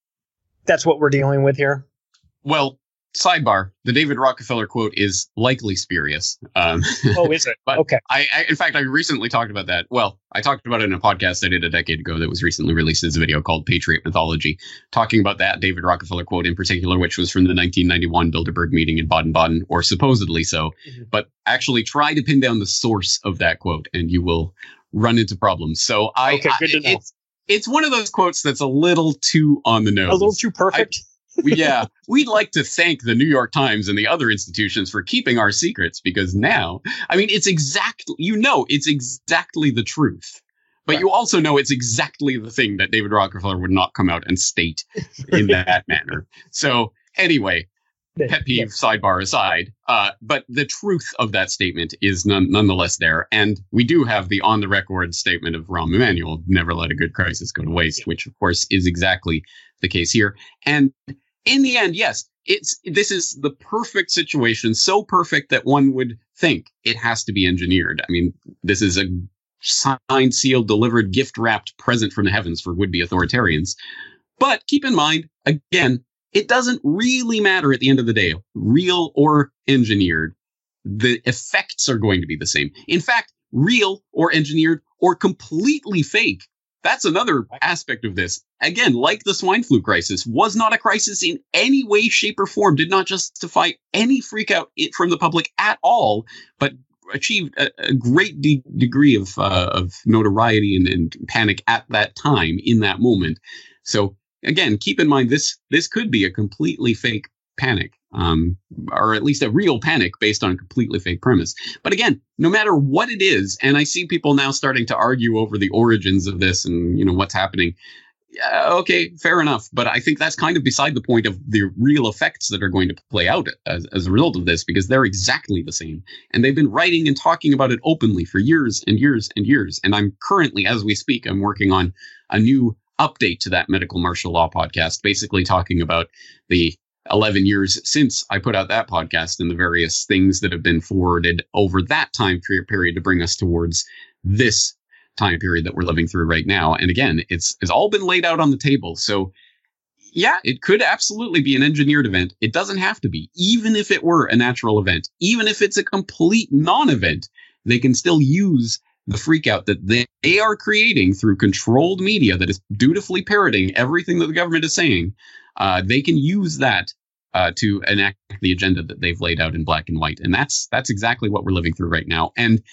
that's what we're dealing with here? Well, sidebar: the David Rockefeller quote is likely spurious. Um, oh, is it? But okay. I, I, in fact, I recently talked about that. Well, I talked about it in a podcast I did a decade ago that was recently released as a video called Patriot Mythology, talking about that David Rockefeller quote in particular, which was from the nineteen ninety-one Bilderberg meeting in Baden-Baden, or supposedly so. Mm-hmm. But actually try to pin down the source of that quote, and you will run into problems. So I, okay, good to know. I, it's, it's one of those quotes that's a little too on the nose. A little too perfect. I, yeah, we'd like to thank the New York Times and the other institutions for keeping our secrets, because now, I mean, it's exactly, you know, it's exactly the truth. But right. You also know it's exactly the thing that David Rockefeller would not come out and state in that manner. So anyway, pet peeve, yes. Sidebar aside, uh, but the truth of that statement is none, nonetheless there. And we do have the on the record statement of Rahm Emanuel, never let a good crisis go to waste, yeah. Which of course is exactly the case here. And in the end, yes, it's this is the perfect situation, so perfect that one would think it has to be engineered. I mean, this is a signed, sealed, delivered, gift-wrapped present from the heavens for would-be authoritarians. But keep in mind, again, it doesn't really matter at the end of the day, real or engineered. The effects are going to be the same. In fact, real or engineered or completely fake. That's another aspect of this. Again, like the swine flu crisis, was not a crisis in any way, shape, or form, did not justify any freak out from the public at all, but achieved a, a great de- degree of uh, of notoriety and, and panic at that time, in that moment. So again, keep in mind, this this could be a completely fake panic, um, or at least a real panic based on a completely fake premise. But again, no matter what it is, and I see people now starting to argue over the origins of this and, you know, what's happening. Yeah, okay, fair enough. But I think that's kind of beside the point of the real effects that are going to play out as, as a result of this, because they're exactly the same. And they've been writing and talking about it openly for years and years and years. And I'm currently, as we speak, I'm working on a new update to that Medical Martial Law podcast, basically talking about the eleven years since I put out that podcast and the various things that have been forwarded over that time period to bring us towards this time period that we're living through right now. And again, it's, it's all been laid out on the table. So yeah, it could absolutely be an engineered event. It doesn't have to be. Even if it were a natural event, even if it's a complete non-event, they can still use the freakout that they, they are creating through controlled media that is dutifully parroting everything that the government is saying. Uh, they can use that uh, to enact the agenda that they've laid out in black and white. And that's that's exactly what we're living through right now. And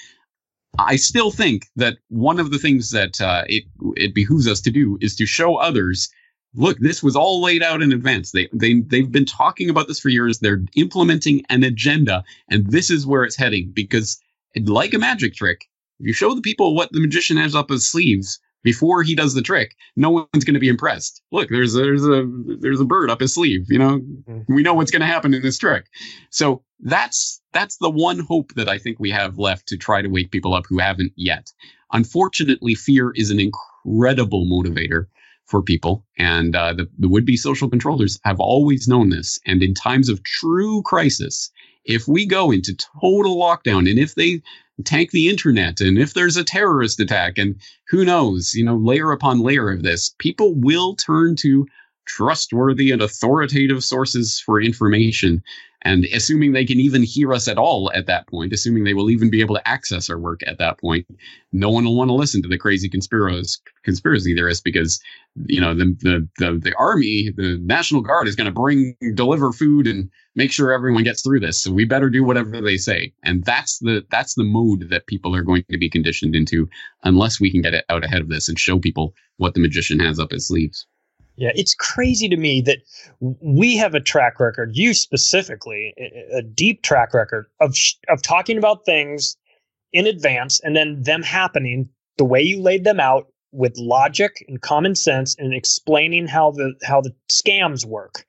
I still think that one of the things that uh, it it behooves us to do is to show others, look, this was all laid out in advance. They, they, they've been talking about this for years. They're implementing an agenda, and this is where it's heading. Because like a magic trick, if you show the people what the magician has up his sleeves before he does the trick, no one's going to be impressed. Look, there's a, there's a there's a bird up his sleeve. You know, mm-hmm. We know what's going to happen in this trick. So that's that's the one hope that I think we have left to try to wake people up who haven't yet. Unfortunately, fear is an incredible motivator for people, and uh, the, the would-be social controllers have always known this. And in times of true crisis, if we go into total lockdown, and if they tank the internet, and if there's a terrorist attack, and who knows, you know, layer upon layer of this, people will turn to trustworthy and authoritative sources for information And assuming they can even hear us at all at that point, assuming they will even be able to access our work at that point, no one will want to listen to the crazy conspiracy conspiracy theorists because, you know, the the the, the army, the National Guard is going to bring, deliver food and make sure everyone gets through this. So we better do whatever they say. And that's the that's the mode that people are going to be conditioned into unless we can get it out ahead of this and show people what the magician has up his sleeves. Yeah, it's crazy to me that we have a track record, you specifically, a deep track record of sh- of talking about things in advance and then them happening the way you laid them out with logic and common sense and explaining how the how the scams work.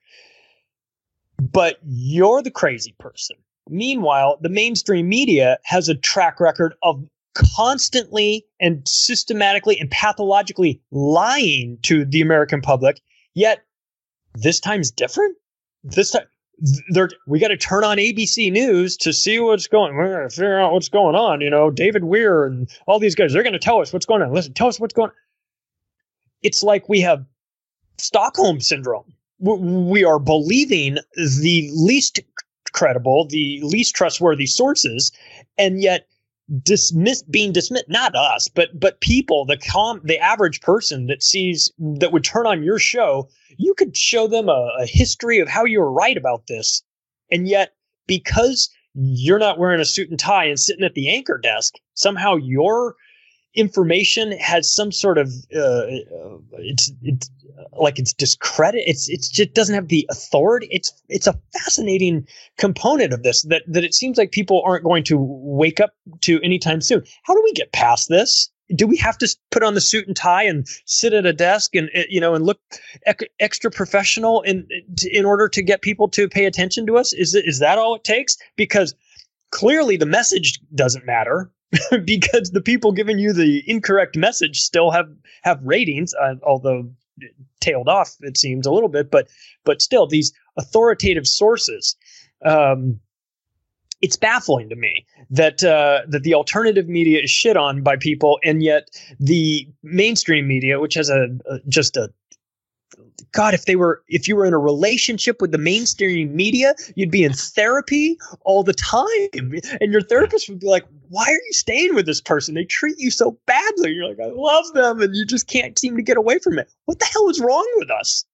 But you're the crazy person. Meanwhile, the mainstream media has a track record of constantly and systematically and pathologically lying to the American public, yet this time's different. This time, they're, we got to turn on A B C News to see what's going. We're going to figure out what's going on. You know, David Weir and all these guys, they're going to tell us what's going on. Listen, tell us what's going on. It's like we have Stockholm syndrome. We are believing the least credible, the least trustworthy sources, and yet dismiss being dismissed, not us, but but people, the com the average person that sees that would turn on your show, you could show them a, a history of how you were right about this. And yet, because you're not wearing a suit and tie and sitting at the anchor desk, somehow your information has some sort of uh, it's it's like it's discredit. It's it's just doesn't have the authority. It's it's a fascinating component of this that that it seems like people aren't going to wake up to anytime soon. How do we get past this? Do we have to put on the suit and tie and sit at a desk and you know and look ec- extra professional in in order to get people to pay attention to us? Is it is that all it takes? Because clearly the message doesn't matter. Because the people giving you the incorrect message still have have ratings, uh, although tailed off it seems a little bit, but but still these authoritative sources. Um, it's baffling to me that uh, that the alternative media is shit on by people, and yet the mainstream media, which has a, a just a God, if they were, if you were in a relationship with the mainstream media, you'd be in therapy all the time. And your therapist would be like, why are you staying with this person? They treat you so badly. You're like, I love them. And you just can't seem to get away from it. What the hell is wrong with us?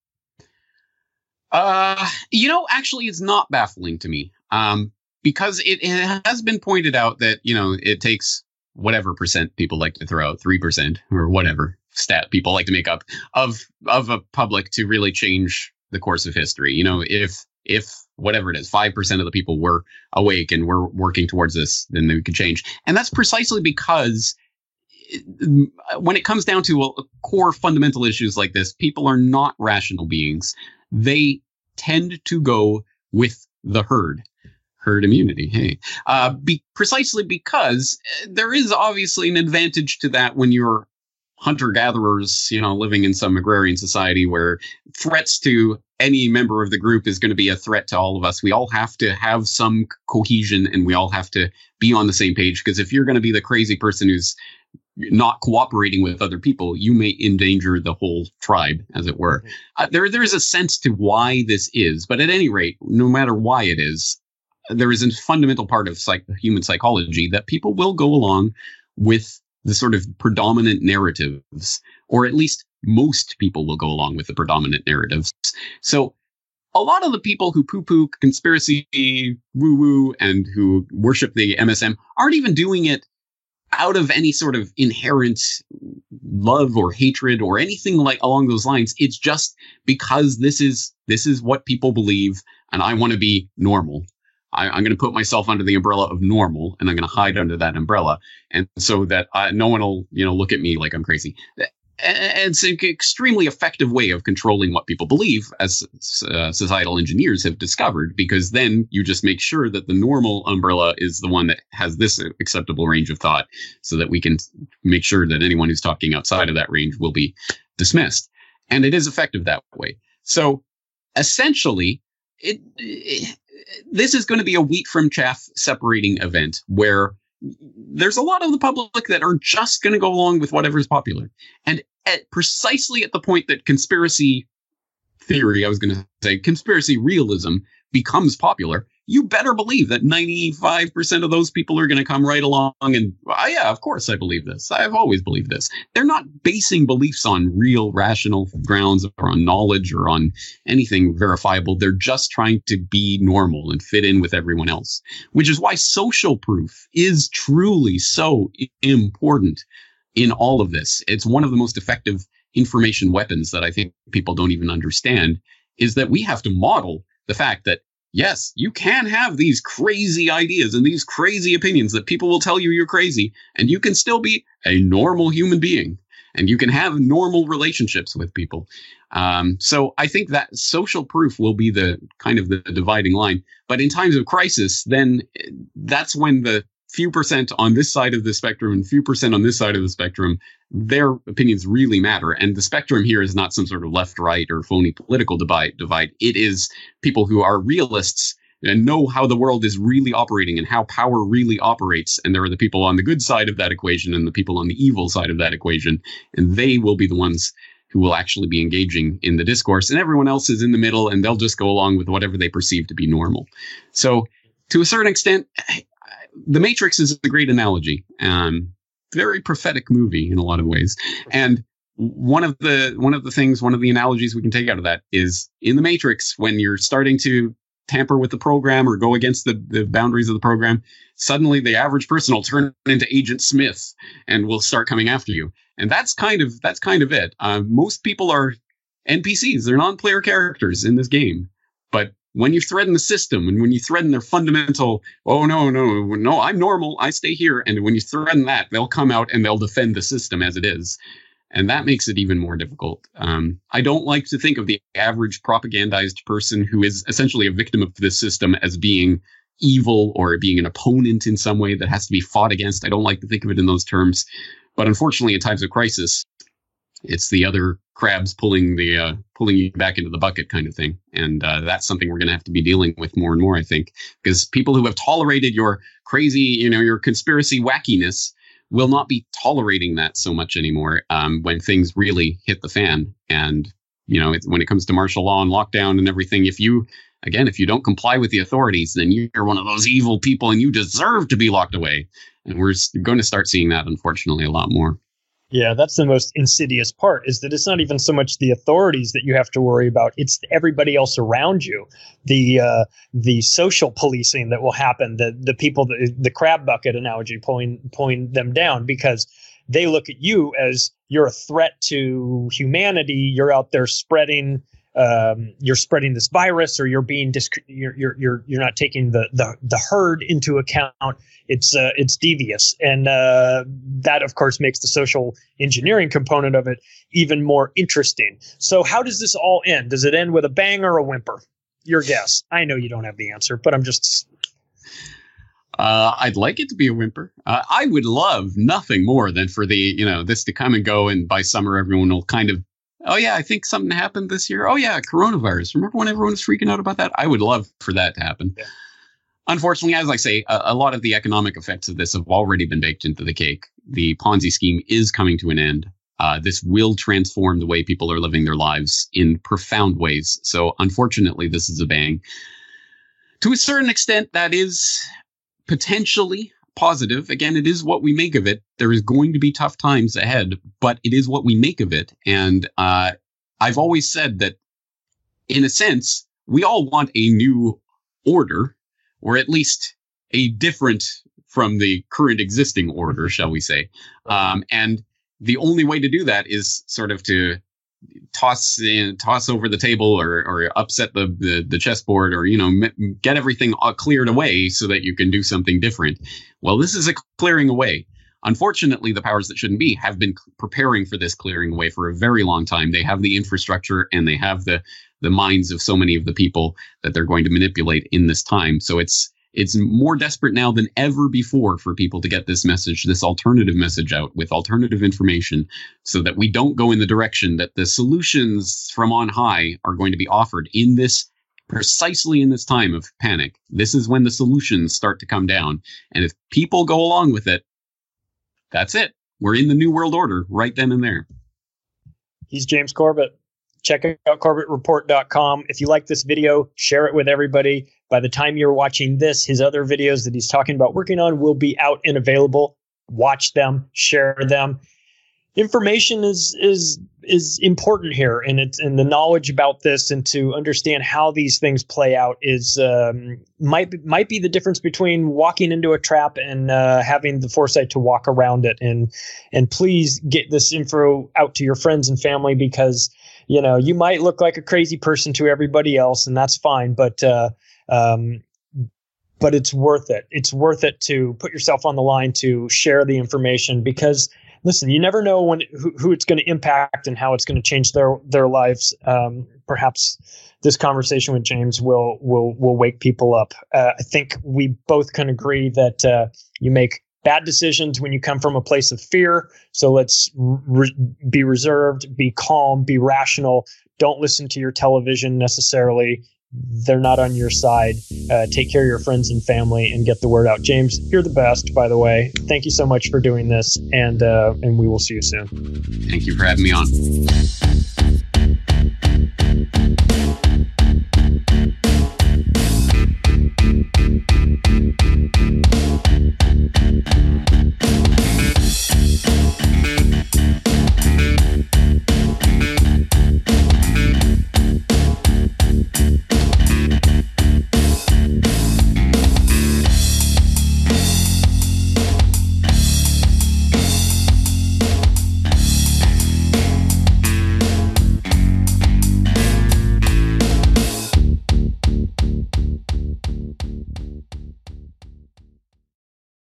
Uh, you know, actually, it's not baffling to me. Um, because it, it has been pointed out that, you know, it takes whatever percent people like to throw out, three percent or whatever stat people like to make up of of a public to really change the course of history. You know, if if whatever it is, five percent of the people were awake and were working towards this, then they could change. And that's precisely because it, when it comes down to a, a core fundamental issues like this, people are not rational beings. They tend to go with the herd. Herd immunity. Hey, uh, be, precisely because there is obviously an advantage to that when you're hunter-gatherers, you know, living in some agrarian society where threats to any member of the group is going to be a threat to all of us. We all have to have some cohesion and we all have to be on the same page, because if you're going to be the crazy person who's not cooperating with other people, you may endanger the whole tribe, as it were. Uh, there, there is a sense to why this is, but at any rate, no matter why it is, there is a fundamental part of psych- human psychology that people will go along with the sort of predominant narratives, or at least most people will go along with the predominant narratives. So a lot of the people who poo-poo conspiracy woo-woo and who worship the M S M aren't even doing it out of any sort of inherent love or hatred or anything like along those lines. It's just because this is this is what people believe, and I want to be normal. I, I'm going to put myself under the umbrella of normal, and I'm going to hide under that umbrella, and so that uh, no one will, you know, look at me like I'm crazy. And it's an extremely effective way of controlling what people believe, as uh, societal engineers have discovered, because then you just make sure that the normal umbrella is the one that has this acceptable range of thought, so that we can make sure that anyone who's talking outside of that range will be dismissed. And it is effective that way. So essentially, it, it this is going to be a wheat from chaff separating event where there's a lot of the public that are just going to go along with whatever is popular. And at precisely at the point that conspiracy theory, I was going to say conspiracy realism becomes popular, you better believe that ninety-five percent of those people are going to come right along and, oh, yeah, of course I believe this. I've always believed this. They're not basing beliefs on real rational grounds or on knowledge or on anything verifiable. They're just trying to be normal and fit in with everyone else, which is why social proof is truly so important in all of this. It's one of the most effective information weapons that I think people don't even understand, is that we have to model the fact that, yes, you can have these crazy ideas and these crazy opinions that people will tell you you're crazy, and you can still be a normal human being, and you can have normal relationships with people. Um, so I think that social proof will be the kind of the dividing line. But in times of crisis, then that's when the few percent on this side of the spectrum and few percent on this side of the spectrum, their opinions really matter. And the spectrum here is not some sort of left, right, or phony political divide. divide. It is people who are realists and know how the world is really operating and how power really operates. And there are the people on the good side of that equation and the people on the evil side of that equation. And they will be the ones who will actually be engaging in the discourse. And everyone else is in the middle, and they'll just go along with whatever they perceive to be normal. So to a certain extent, The Matrix is a great analogy. Um, very prophetic movie in a lot of ways. And one of the one of the things, one of the analogies we can take out of that is in The Matrix, when you're starting to tamper with the program or go against the, the boundaries of the program, suddenly the average person will turn into Agent Smith and will start coming after you. And that's kind of that's kind of it. Uh, most people are N P Cs. They're non-player characters in this game. But when you threaten the system and when you threaten their fundamental, oh, no, no, no, I'm normal, I stay here. And when you threaten that, they'll come out and they'll defend the system as it is. And that makes it even more difficult. Um, I don't like to think of the average propagandized person who is essentially a victim of this system as being evil or being an opponent in some way that has to be fought against. I don't like to think of it in those terms. But unfortunately, in times of crisis, it's the other crabs pulling the uh, pulling you back into the bucket kind of thing. And uh, that's something we're going to have to be dealing with more and more, I think, because people who have tolerated your crazy, you know, your conspiracy wackiness will not be tolerating that so much anymore um, when things really hit the fan. And, you know, it, when it comes to martial law and lockdown and everything, if you, again, if you don't comply with the authorities, then you're one of those evil people and you deserve to be locked away. And we're going to start seeing that, unfortunately, a lot more. Yeah, that's the most insidious part, is that it's not even so much the authorities that you have to worry about. It's everybody else around you, the uh, the social policing that will happen, the the people, the, the crab bucket analogy, pulling pulling them down because they look at you as you're a threat to humanity. You're out there spreading, um, you're spreading this virus, or you're being disc- you're you're you're you're not taking the the the herd into account. It's uh, it's devious, and uh, that, of course, makes the social engineering component of it even more interesting. So how does this all end? Does it end with a bang or a whimper? Your guess. I know you don't have the answer, but I'm just... Uh, I'd like it to be a whimper. Uh, I would love nothing more than for the, you know, this to come and go, and by summer everyone will kind of, oh yeah, I think something happened this year. Oh yeah, coronavirus. Remember when everyone was freaking out about that? I would love for that to happen. Yeah. Unfortunately, as I say, a, a lot of the economic effects of this have already been baked into the cake. The Ponzi scheme is coming to an end. Uh, this will transform the way people are living their lives in profound ways. So unfortunately, this is a bang. To a certain extent, that is potentially positive. Again, it is what we make of it. There is going to be tough times ahead, but it is what we make of it. And uh, I've always said that, in a sense, we all want a new order, or at least a different from the current existing order, shall we say. Um, and the only way to do that is sort of to toss in, toss over the table or, or upset the, the, the chessboard, or, you know, m- get everything cleared away so that you can do something different. Well, this is a clearing away. Unfortunately, the powers that shouldn't be have been preparing for this clearing away for a very long time. They have the infrastructure and they have the the minds of so many of the people that they're going to manipulate in this time. So it's it's more desperate now than ever before for people to get this message, this alternative message out with alternative information, so that we don't go in the direction that the solutions from on high are going to be offered in this, precisely in this time of panic. This is when the solutions start to come down. And if people go along with it, that's it. We're in the New World Order right then and there. He's James Corbett. Check out corbett report dot com. If you like this video, share it with everybody. By the time you're watching this, his other videos that he's talking about working on will be out and available. Watch them, share them. Information is is is important here, and it's and the knowledge about this and to understand how these things play out is um, might be, might be the difference between walking into a trap and uh, having the foresight to walk around it. And and please get this info out to your friends and family, because you know you might look like a crazy person to everybody else, and that's fine, but uh, um, but it's worth it. It's worth it to put yourself on the line to share the information, because listen, you never know when who, who it's going to impact and how it's going to change their their lives. Um, perhaps this conversation with James will will will wake people up. Uh, I think we both can agree that uh, you make bad decisions when you come from a place of fear. So let's re- be reserved, be calm, be rational. Don't listen to your television necessarily. They're not on your side. Uh, take care of your friends and family and get the word out. James, you're the best, by the way. Thank you so much for doing this, and uh, and we will see you soon. Thank you for having me on.